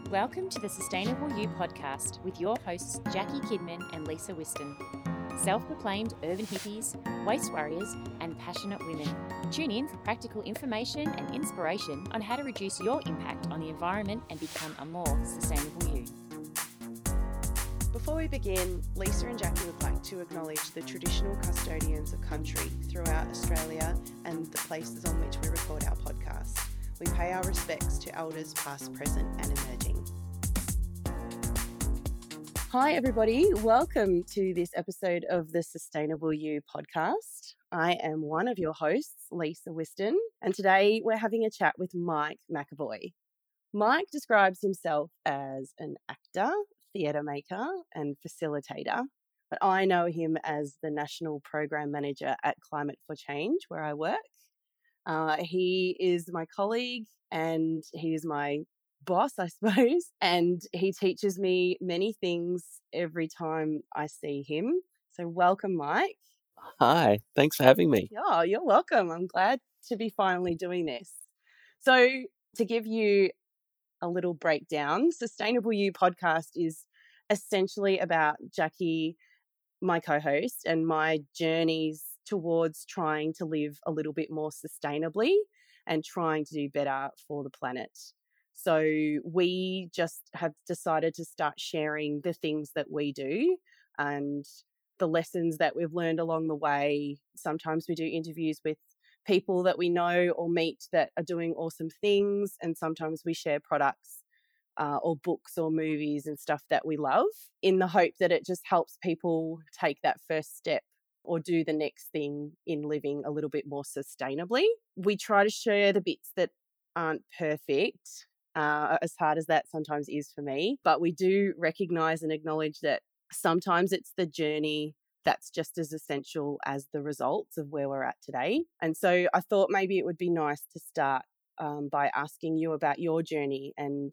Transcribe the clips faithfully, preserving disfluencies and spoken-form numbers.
Welcome to the Sustainable You podcast with your hosts Jackie Kidman and Lisa Whiston. Self-proclaimed urban hippies, waste warriors and passionate women. Tune in for practical information and inspiration on how to reduce your impact on the environment and become a more sustainable you. Before we begin, Lisa and Jackie would like to acknowledge the traditional custodians of country throughout Australia and the places on which we record our podcast. We pay our respects to elders past, present and emerging. Hi everybody, welcome to this episode of the Sustainable You podcast. I am one of your hosts, Lisa Whiston, and today we're having a chat with Mike McAvoy. Mike describes himself as an actor, theatre maker and facilitator, but I know him as the National Program Manager at Climate for Change, where I work. Uh, he is my colleague and he is my boss, I suppose, and he teaches me many things every time I see him. So welcome, Mike. Hi, thanks for having me. Yeah, you're welcome. I'm glad to be finally doing this. So to give you a little breakdown, Sustainable You podcast is essentially about Jackie, my co-host, and my journeys towards trying to live a little bit more sustainably and trying to do better for the planet. So we just have decided to start sharing the things that we do and the lessons that we've learned along the way. Sometimes we do interviews with people that we know or meet that are doing awesome things, and sometimes we share products Uh, or books or movies and stuff that we love, in the hope that it just helps people take that first step or do the next thing in living a little bit more sustainably. We try to share the bits that aren't perfect, uh, as hard as that sometimes is for me, but we do recognise and acknowledge that sometimes it's the journey that's just as essential as the results of where we're at today. And so I thought maybe it would be nice to start um, by asking you about your journey and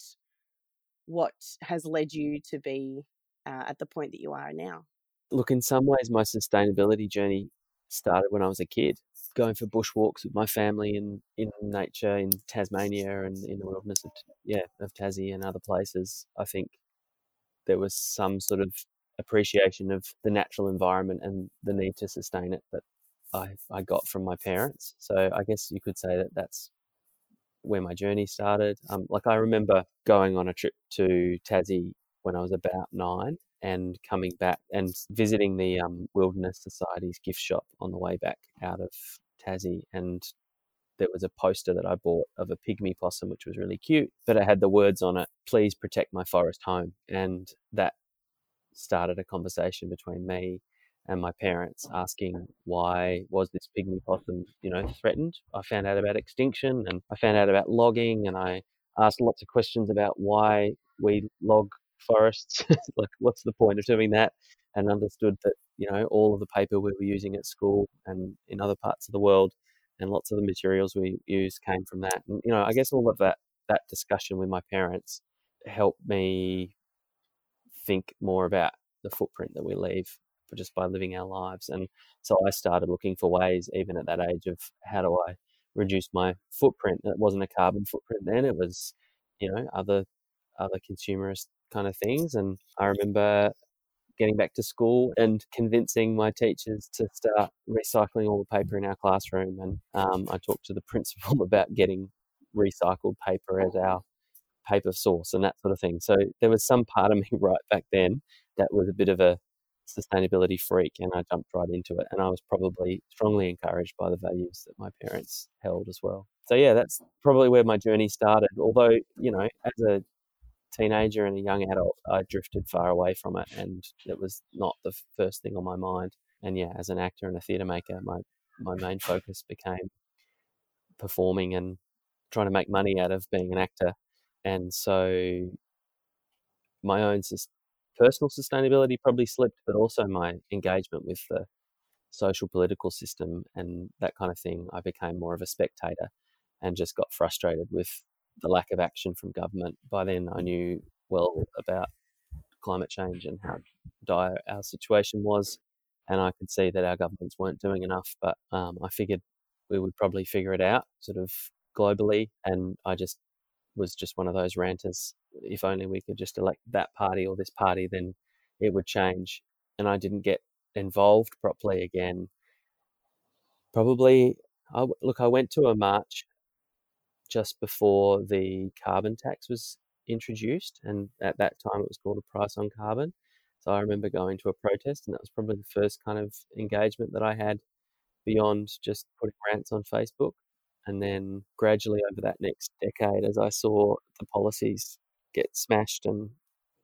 what has led you to be uh, at the point that you are now. Look, in some ways, my sustainability journey started when I was a kid, going for bushwalks with my family in, in nature in Tasmania and in the wilderness of, yeah, of Tassie and other places. I think there was some sort of appreciation of the natural environment and the need to sustain it that I, I got from my parents. So I guess you could say that that's where my journey started. Um, like I remember going on a trip to Tassie when I was about nine and coming back and visiting the um, Wilderness Society's gift shop on the way back out of Tassie. And there was a poster that I bought of a pygmy possum, which was really cute, but it had the words on it, "Please protect my forest home." And that started a conversation between me and my parents, asking why was this pygmy possum, you know, threatened. I found out about extinction and I found out about logging, and I asked lots of questions about why we log forests, like what's the point of doing that, and understood that, you know, all of the paper we were using at school and in other parts of the world and lots of the materials we use came from that. And, you know, I guess all of that, that discussion with my parents helped me think more about the footprint that we leave just by living our lives. And so I started looking for ways, even at that age, of how do I reduce my footprint. It wasn't a carbon footprint then, it was, you know, other other consumerist kind of things. And I remember getting back to school and convincing my teachers to start recycling all the paper in our classroom. And um, I talked to the principal about getting recycled paper as our paper source and that sort of thing. So there was some part of me right back then that was a bit of a sustainability freak, and I jumped right into it. And I was probably strongly encouraged by the values that my parents held as well. So yeah, that's probably where my journey started. Although, you know, as a teenager and a young adult, I drifted far away from it, and it was not the first thing on my mind. And yeah, as an actor and a theatre maker, my my main focus became performing and trying to make money out of being an actor. And so my own sus- personal sustainability probably slipped, but also my engagement with the social political system and that kind of thing. I became more of a spectator and just got frustrated with the lack of action from government. By then I knew well about climate change and how dire our situation was, and I could see that our governments weren't doing enough, but um, I figured we would probably figure it out sort of globally, and I just was just one of those ranters. If only we could just elect that party or this party, then it would change. And I didn't get involved properly again. Probably, I, look, I went to a march just before the carbon tax was introduced, and at that time it was called a price on carbon. So I remember going to a protest, and that was probably the first kind of engagement that I had beyond just putting rants on Facebook. And then gradually over that next decade, as I saw the policies get smashed and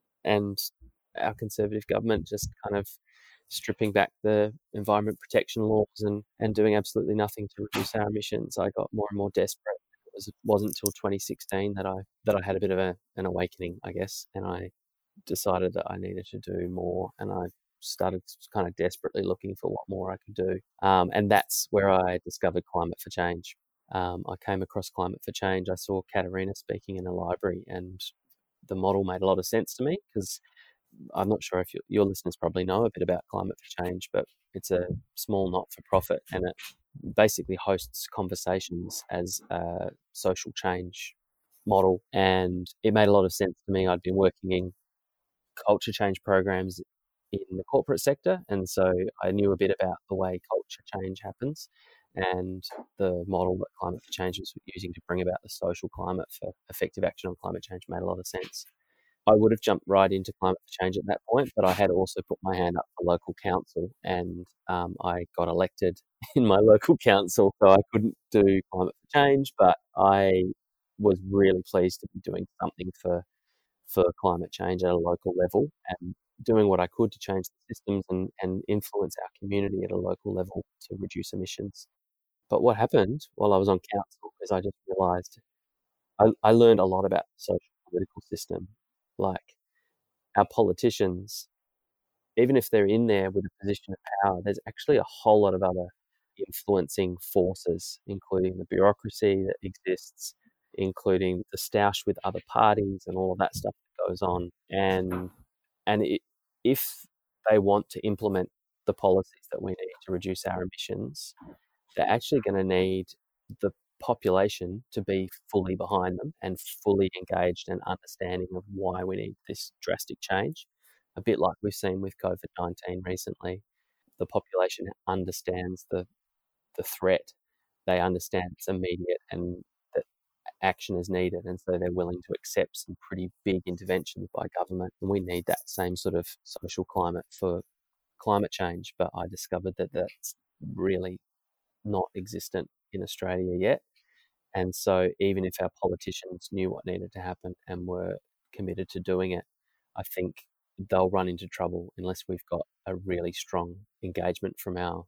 and our Conservative government just kind of stripping back the environment protection laws and, and doing absolutely nothing to reduce our emissions, I got more and more desperate. It was, it wasn't until twenty sixteen that I that I had a bit of a, an awakening, I guess, and I decided that I needed to do more, and I started kind of desperately looking for what more I could do. Um, and that's where I discovered Climate for Change. Um, I came across Climate for Change. I saw Katerina speaking in a library, and the model made a lot of sense to me, because I'm not sure if you, your listeners probably know a bit about Climate for Change, but it's a small not-for-profit, and it basically hosts conversations as a social change model. And it made a lot of sense to me. I'd been working in culture change programs in the corporate sector, and so I knew a bit about the way culture change happens, and the model that Climate for Change was using to bring about the social climate for effective action on climate change made a lot of sense. I would have jumped right into Climate for Change at that point, but I had also put my hand up for local council, and um, I got elected in my local council, so I couldn't do Climate for Change, but I was really pleased to be doing something for for climate change at a local level, and doing what I could to change the systems and, and influence our community at a local level to reduce emissions. But what happened while I was on council is I just realised I, I learned a lot about the social political system. Like, our politicians, even if they're in there with a position of power, there's actually a whole lot of other influencing forces, including the bureaucracy that exists, including the stoush with other parties and all of that stuff that goes on. And and it, if they want to implement the policies that we need to reduce our emissions, they're actually going to need the population to be fully behind them and fully engaged and understanding of why we need this drastic change. A bit like we've seen with COVID nineteen recently, the population understands the the threat. They understand it's immediate and that action is needed, and so they're willing to accept some pretty big interventions by government. And we need that same sort of social climate for climate change, but I discovered that that's really not existent in Australia yet. And so even if our politicians knew what needed to happen and were committed to doing it, I think they'll run into trouble unless we've got a really strong engagement from our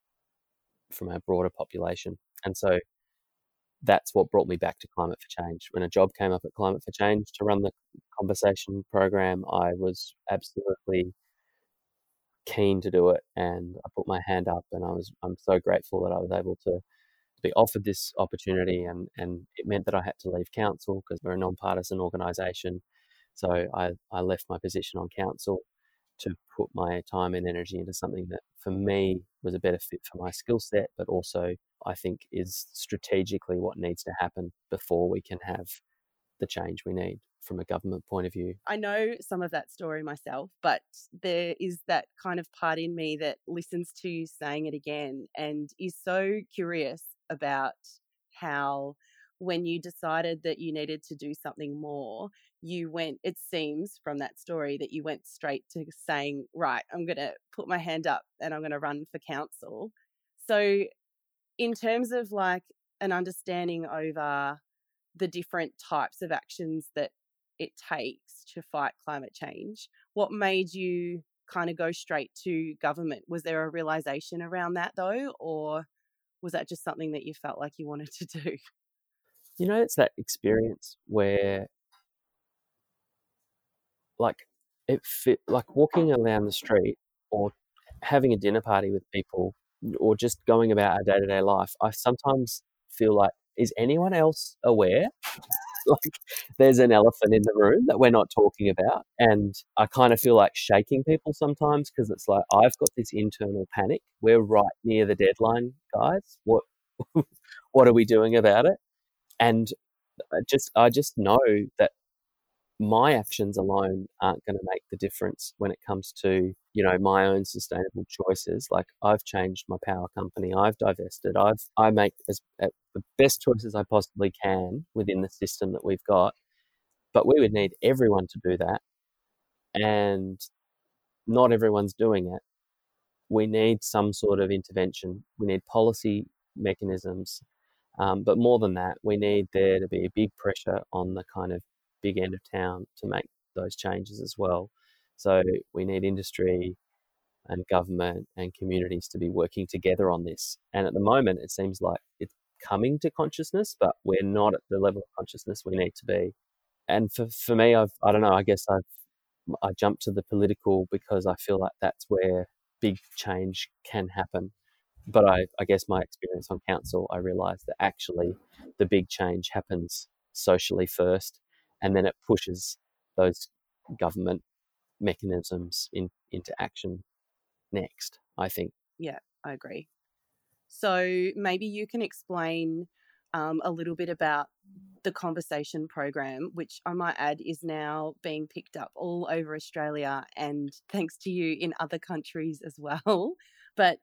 from our broader population. And so that's what brought me back to Climate for Change. When a job came up at Climate for Change to run the conversation program, I was absolutely keen to do it, and I put my hand up, and I was I'm so grateful that I was able to be offered this opportunity, and, and it meant that I had to leave council because we're a non-partisan organisation. So I, I left my position on council to put my time and energy into something that for me was a better fit for my skill set, but also I think is strategically what needs to happen before we can have the change we need from a government point of view. I know some of that story myself, but there is that kind of part in me that listens to you saying it again and is so curious about how when you decided that you needed to do something more, you went, it seems from that story that you went straight to saying, right, I'm going to put my hand up and I'm going to run for council. So in terms of like an understanding over the different types of actions that it takes to fight climate change, what made you kind of go straight to government? Was there a realization around that though, or was that just something that you felt like you wanted to do? You know, it's that experience where like it fit, like walking around the street or having a dinner party with people or just going about our day-to-day life, I sometimes feel like, is anyone else aware? Like there's an elephant in the room that we're not talking about. And I kind of feel like shaking people sometimes because it's like, I've got this internal panic. We're right near the deadline, guys. What, what are we doing about it? And I just I just know that my actions alone aren't going to make the difference when it comes to, you know, my own sustainable choices. Like, I've changed my power company, I've divested, I've I make as uh, the best choices I possibly can within the system that we've got. But we would need everyone to do that, and not everyone's doing it. We need some sort of intervention. We need policy mechanisms. Um, but more than that, we need there to be a big pressure on the kind of big end of town to make those changes as well. So we need industry and government and communities to be working together on this. And at the moment, it seems like it's coming to consciousness, but we're not at the level of consciousness we need to be. And for, for me, I've, I don't know, I guess I've, I jumped to the political because I feel like that's where big change can happen. But I, I guess my experience on council, I realised that actually the big change happens socially first, and then it pushes those government mechanisms in, into action next, I think. Yeah, I agree. So maybe you can explain um, a little bit about the Conversation program, which I might add is now being picked up all over Australia, and thanks to you, in other countries as well. But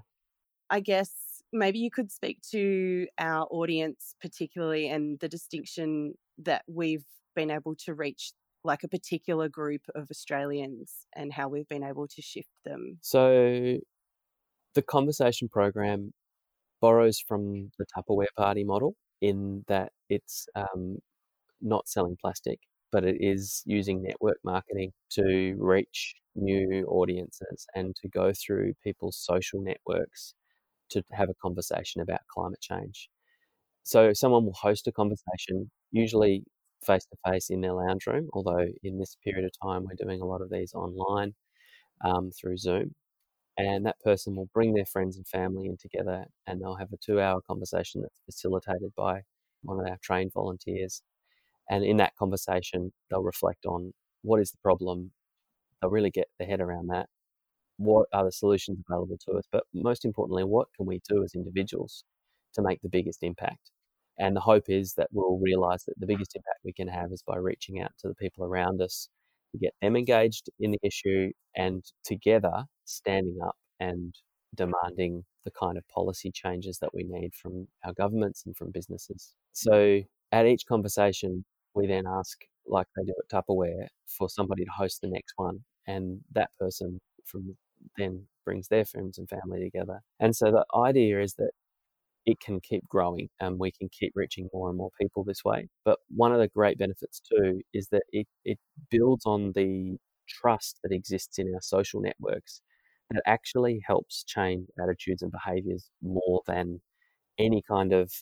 I guess maybe you could speak to our audience particularly, and the distinction that we've been able to reach like a particular group of Australians and how we've been able to shift them. So the Conversation program borrows from the Tupperware party model in that it's um, not selling plastic, but it is using network marketing to reach new audiences and to go through people's social networks to have a conversation about climate change. So someone will host a conversation, usually face to face in their lounge room, although in this period of time we're doing a lot of these online um, through Zoom. And that person will bring their friends and family in together, and they'll have a two hour conversation that's facilitated by one of our trained volunteers. And in that conversation, they'll reflect on what is the problem. They'll really get their head around that. What are the solutions available to us? But most importantly, what can we do as individuals to make the biggest impact? And the hope is that we'll realise that the biggest impact we can have is by reaching out to the people around us to get them engaged in the issue, and together standing up and demanding the kind of policy changes that we need from our governments and from businesses. So at each conversation, we then ask, like they do at Tupperware, for somebody to host the next one, and that person from then brings their friends and family together. And so the idea is that it can keep growing and we can keep reaching more and more people this way. But one of the great benefits too is that it, it builds on the trust that exists in our social networks that actually helps change attitudes and behaviours more than any kind of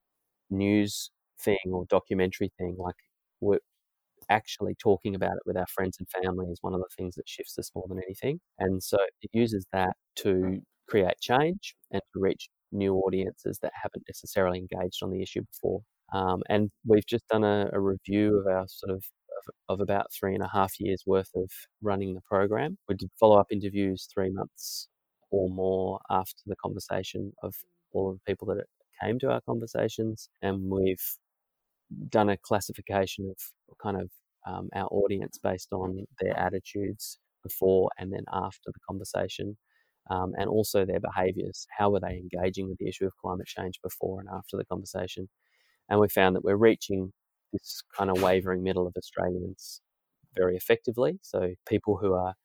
news thing or documentary thing. Like, we're actually talking about it with our friends and family is one of the things that shifts us more than anything. And so it uses that to create change and to reach new audiences that haven't necessarily engaged on the issue before. Um, and we've just done a, a review of our sort of, of of about three and a half years worth of running the program. We did follow-up interviews three months or more after the conversation of all of the people that came to our conversations, and we've done a classification of kind of um, our audience based on their attitudes before and then after the conversation, um, and also their behaviours. How were they engaging with the issue of climate change before and after the conversation? And we found that we're reaching this kind of wavering middle of Australians very effectively. So people who are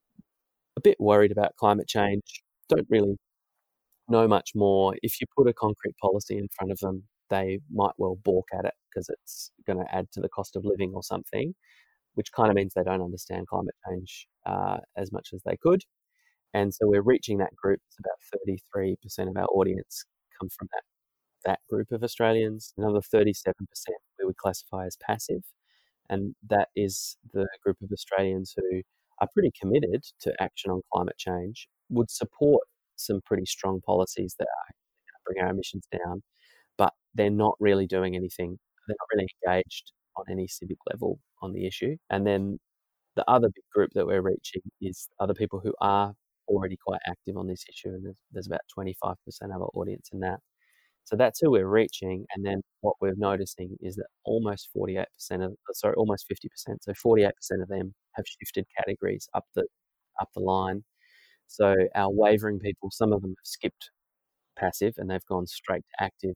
a bit worried about climate change, don't really know much more. If you put a concrete policy in front of them, they might well balk at it because it's going to add to the cost of living or something, which kind of means they don't understand climate change uh, as much as they could. And so we're reaching that group. It's about thirty-three percent of our audience come from that, that group of Australians. Another thirty-seven percent we would classify as passive. And that is the group of Australians who are pretty committed to action on climate change, would support some pretty strong policies that are going to bring our emissions down, but they're not really doing anything. They're not really engaged on any civic level on the issue. And then the other big group that we're reaching is other people who are already quite active on this issue, and there's, there's about twenty-five percent of our audience in that. So that's who we're reaching. And then what we're noticing is that almost forty-eight percent of, sorry, almost fifty percent, so forty-eight percent of them have shifted categories up the up the line. So our wavering people, some of them have skipped passive and they've gone straight to active.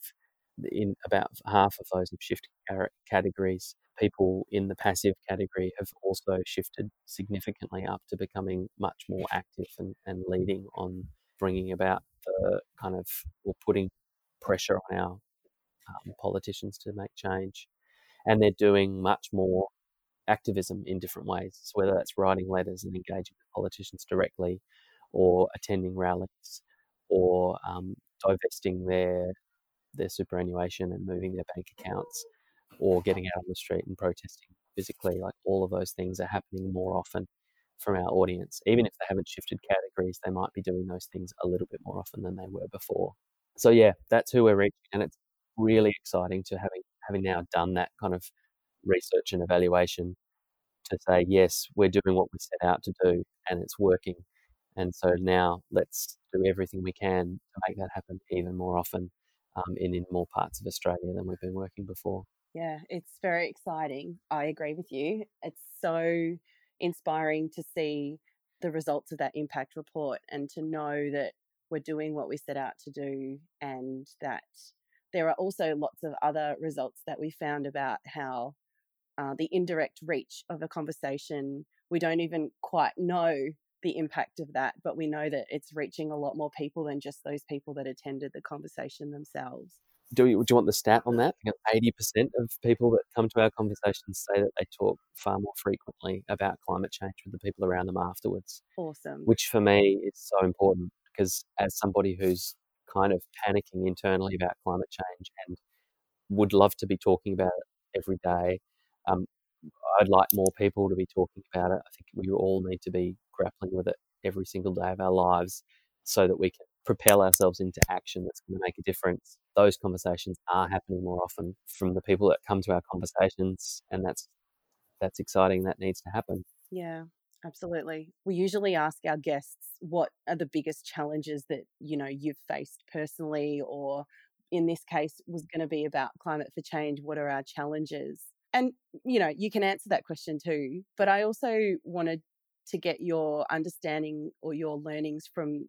In about half of those have shifted categories. People in the passive category have also shifted significantly up to becoming much more active and, and leading on bringing about the kind of, or putting pressure on our um, politicians to make change. And they're doing much more activism in different ways. So whether that's writing letters and engaging with politicians directly, or attending rallies, or um, divesting their their superannuation and moving their bank accounts, or getting out on the street and protesting physically. Like, all of those things are happening more often from our audience. Even if they haven't shifted categories, they might be doing those things a little bit more often than they were before. So yeah, that's who we're reaching, and it's really exciting to having having now done that kind of research and evaluation to say, yes, we're doing what we set out to do and it's working. And so now let's do everything we can to make that happen even more often, um, and in more parts of Australia than we've been working before. Yeah, it's very exciting. I agree with you. It's so inspiring to see the results of that impact report and to know that we're doing what we set out to do, and that there are also lots of other results that we found about how uh, the indirect reach of a conversation, we don't even quite know the impact of that, but we know that it's reaching a lot more people than just those people that attended the conversation themselves. Do you, do you want the stat on that? eighty percent of people that come to our conversations say that they talk far more frequently about climate change with the people around them afterwards. Awesome. Which for me is so important, because as somebody who's kind of panicking internally about climate change and would love to be talking about it every day, um, I'd like more people to be talking about it. I think we all need to be grappling with it every single day of our lives so that we can propel ourselves into action that's going to make a difference. Those conversations are happening more often from the people that come to our conversations, and that's that's exciting. That needs to happen. Yeah, absolutely. We usually ask our guests, what are the biggest challenges that, you know, you've faced personally, or in this case was going to be about climate for change, what are our challenges? And, you know, you can answer that question too, but I also wanted to get your understanding or your learnings from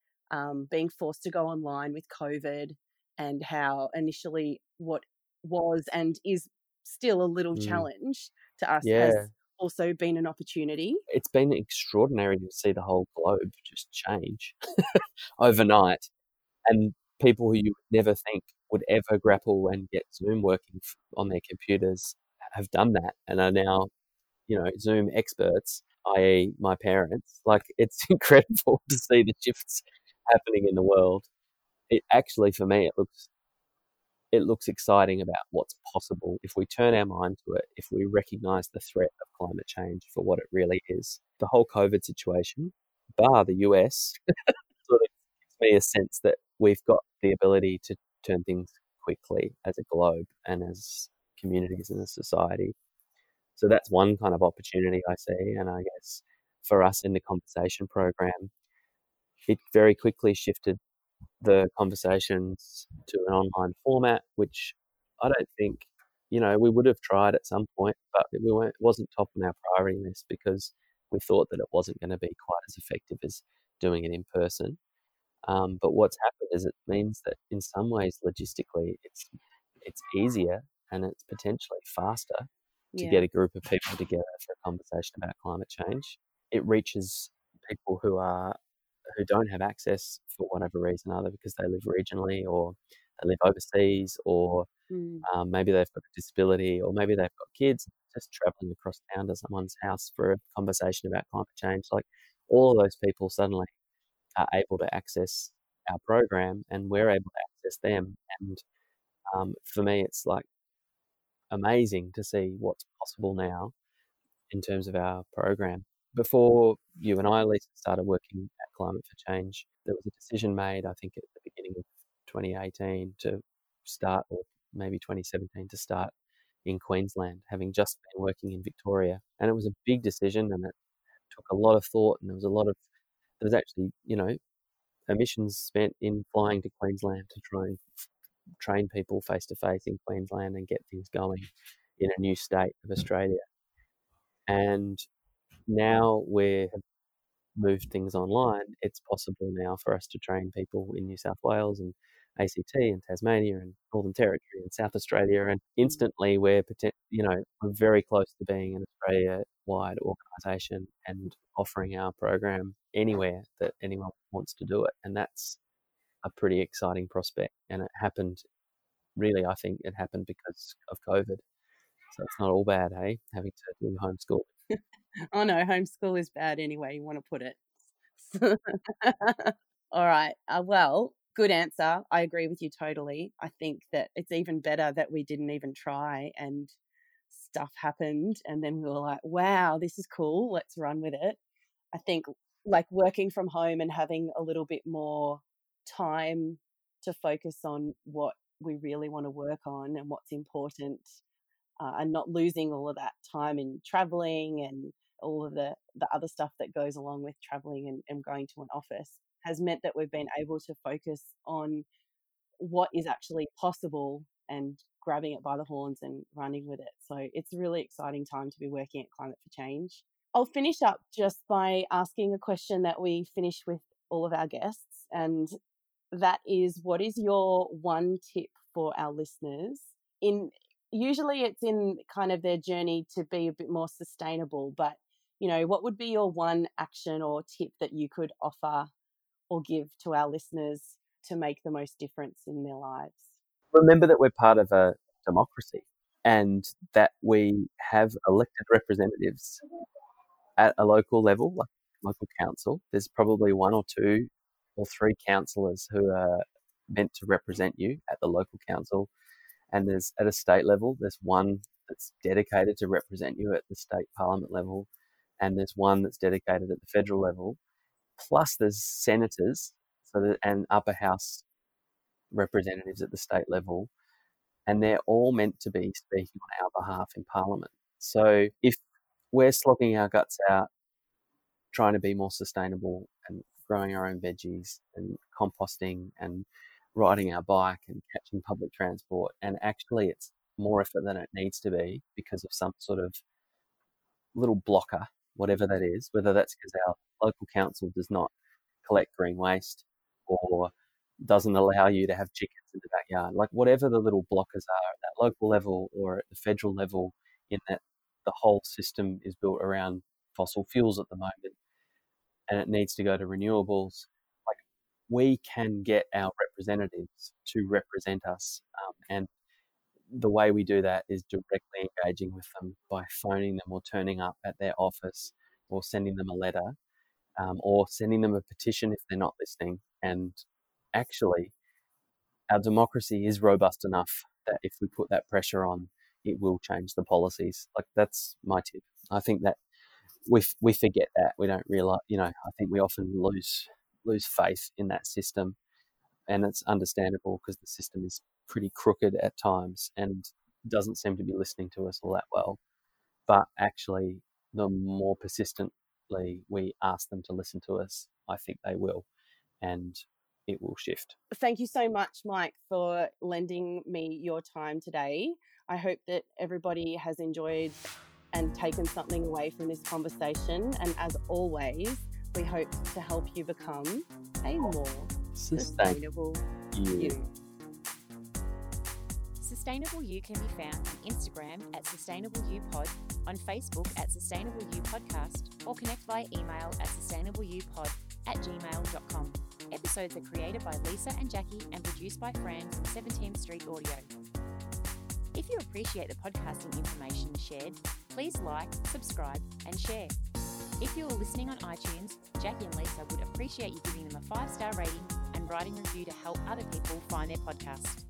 um, being forced to go online with COVID, and how initially what was and is still a little Mm. challenge to us Yeah. has also been an opportunity. It's been extraordinary to see the whole globe just change overnight, and people who you would never think would ever grapple and get Zoom working on their computers have done that and are now, you know, Zoom experts, that is my parents. Like, it's incredible to see the shifts happening in the world. It actually, for me, it looks it looks exciting about what's possible if we turn our mind to it, if we recognise the threat of climate change for what it really is. The whole COVID situation, bar the U S, sort of gives me a sense that we've got the ability to turn things quickly as a globe and as communities and a society. So that's one kind of opportunity I see. And I guess for us in the conversation program, it very quickly shifted the conversations to an online format, which I don't think, you know, we would have tried at some point, but it, we weren't, it wasn't top on our priority list because we thought that it wasn't going to be quite as effective as doing it in person. Um, but what's happened is it means that in some ways, logistically, it's it's easier and it's potentially faster to Yeah. get a group of people together for a conversation about climate change. It reaches people who are who don't have access for whatever reason, either because they live regionally or they live overseas, or Mm. um, maybe they've got a disability, or maybe they've got kids just traveling across town to someone's house for a conversation about climate change. Like, all of those people suddenly are able to access our program, and we're able to access them. And um, for me, it's like amazing to see what's possible now in terms of our program. Before you and I, Lisa, started working at Climate for Change, there was a decision made, I think, at the beginning of twenty eighteen to start, or maybe twenty seventeen to start in Queensland, having just been working in Victoria. And it was a big decision, and it took a lot of thought, and there was a lot of, there was actually, you know, emissions spent in flying to Queensland to try and train people face to face in Queensland and get things going in a new state of Australia. And now we have moved things online. It's possible now for us to train people in New South Wales and A C T and Tasmania and Northern Territory and South Australia, and instantly we're poten- you know we're very close to being an Australia-wide organisation and offering our program anywhere that anyone wants to do it, and that's a pretty exciting prospect. And it happened, really, I think it happened because of COVID. So it's not all bad, hey, having to do homeschool. Oh no, homeschool is bad anyway, you want to put it. All right. Uh, well, good answer. I agree with you totally. I think that it's even better that we didn't even try and stuff happened and then we were like, wow, this is cool. Let's run with it. I think like working from home and having a little bit more time to focus on what we really want to work on and what's important, uh, and not losing all of that time in traveling and all of the, the other stuff that goes along with traveling and, and going to an office has meant that we've been able to focus on what is actually possible and grabbing it by the horns and running with it. So it's a really exciting time to be working at Climate for Change. I'll finish up just by asking a question that we finish with all of our guests, and that is, what is your one tip for our listeners? In usually it's in kind of their journey to be a bit more sustainable, but you know, what would be your one action or tip that you could offer or give to our listeners to make the most difference in their lives? Remember that we're part of a democracy and that we have elected representatives at a local level, like local council. There's probably one or two or three councillors who are meant to represent you at the local council. And there's at a state level, there's one that's dedicated to represent you at the state parliament level. And there's one that's dedicated at the federal level. Plus there's senators so that, and upper house representatives at the state level. And they're all meant to be speaking on our behalf in parliament. So if we're slogging our guts out, trying to be more sustainable and growing our own veggies and composting and riding our bike and catching public transport, and actually it's more effort than it needs to be because of some sort of little blocker, whatever that is, whether that's because our local council does not collect green waste or doesn't allow you to have chickens in the backyard, like whatever the little blockers are at that local level or at the federal level, in that the whole system is built around fossil fuels at the moment and it needs to go to renewables. Like, we can get our representatives to represent us, um, and the way we do that is directly engaging with them by phoning them or turning up at their office or sending them a letter, um, or sending them a petition if they're not listening. And actually, our democracy is robust enough that if we put that pressure on, it will change the policies. Like, that's my tip. I think that we we forget that. We don't realise, you know, I think we often lose lose faith in that system, and it's understandable because the system is pretty crooked at times and doesn't seem to be listening to us all that well. But actually, the more persistently we ask them to listen to us, I think they will, and it will shift. Thank you so much, Mike, for lending me your time today. I hope that everybody has enjoyed and taken something away from this conversation. And as always, we hope to help you become a more sustainable you. you. Sustainable You can be found on Instagram at Sustainable You Pod, on Facebook at Sustainable You Podcast, or connect via email at sustainableyoupod at gmail dot com. Episodes are created by Lisa and Jackie and produced by Fran from seventeenth Street Audio. If you appreciate the podcasting information shared, please like, subscribe, and share. If you're listening on iTunes, Jackie and Lisa would appreciate you giving them a five-star rating and writing a review to help other people find their podcast.